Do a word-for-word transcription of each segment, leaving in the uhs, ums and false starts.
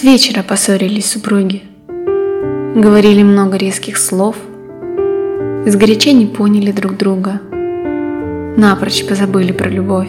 С вечера поссорились супруги, говорили много резких слов, сгоряча не поняли друг друга, напрочь позабыли про любовь.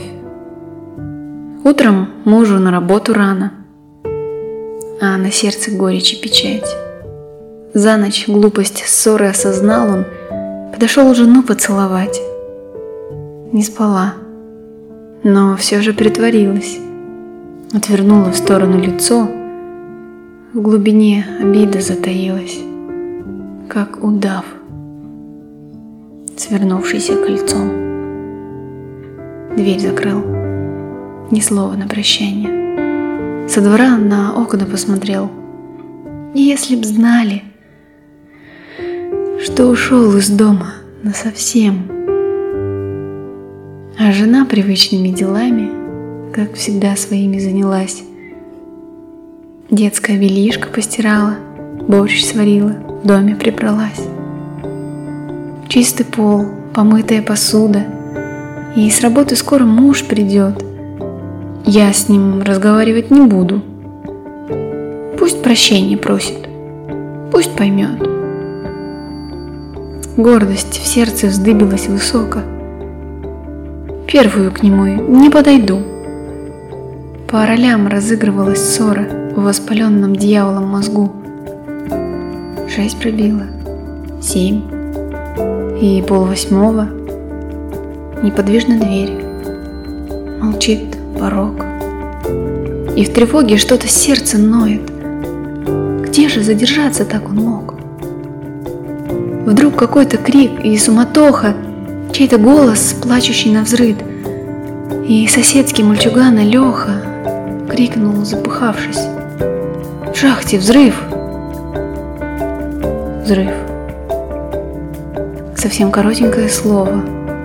Утром мужу на работу рано, а на сердце горечь и печать. За ночь глупость ссоры осознал он, подошел жену поцеловать. Не спала, но все же притворилась, отвернула в сторону лицо, в глубине обида затаилась, как удав, свернувшийся кольцом. Дверь закрыл, ни слова на прощание. Со двора на окна посмотрел. Если б знали, что ушел из дома насовсем. А жена привычными делами, как всегда, своими занялась. Детское бельишко постирала, борщ сварила, в доме прибралась. Чистый пол, помытая посуда, и с работы скоро муж придет. Я с ним разговаривать не буду. Пусть прощения просит, пусть поймет. Гордость в сердце вздыбилась высоко. Первую к нему не подойду. По ролям разыгрывалась ссора в воспаленном дьяволом мозгу. Шесть пробило, семь и полвосьмого. Неподвижна дверь, молчит порог. И в тревоге что-то сердце ноет. Где же задержаться так он мог? Вдруг какой-то крик и суматоха, чей-то голос, плачущий навзрыд, и соседский мальчуган Леха крикнул, запыхавшись: «В шахте взрыв!» Взрыв. Совсем коротенькое слово.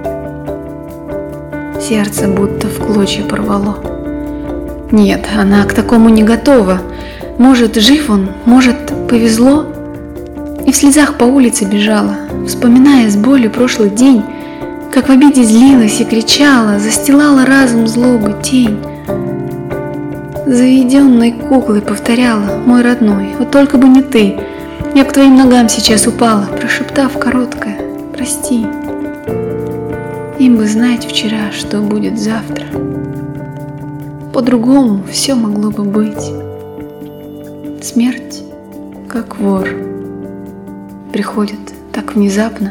Сердце будто в клочья порвало. Нет, она к такому не готова. Может, жив он, может, повезло. И в слезах по улице бежала, вспоминая с болью прошлый день, как в обиде злилась и кричала, застилала разум злобы тень. Заведенной куклой повторяла: «Мой родной, вот только бы не ты, я к твоим ногам сейчас упала», прошептав короткое «прости». Им бы знать вчера, что будет завтра. По-другому все могло бы быть. Смерть, как вор, приходит так внезапно,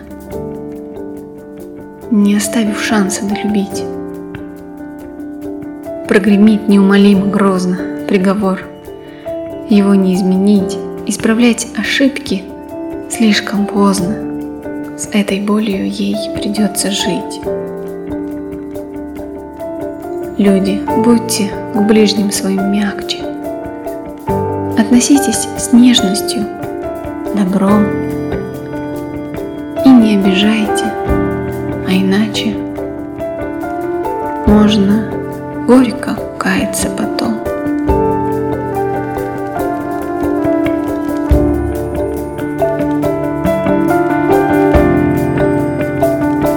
не оставив шанса долюбить. Прогремит неумолимо грозно приговор. Его не изменить, исправлять ошибки слишком поздно. С этой болью ей придется жить. Люди, будьте к ближним своим мягче. Относитесь с нежностью, добром. И не обижайте, а иначе можно горько каяться потом.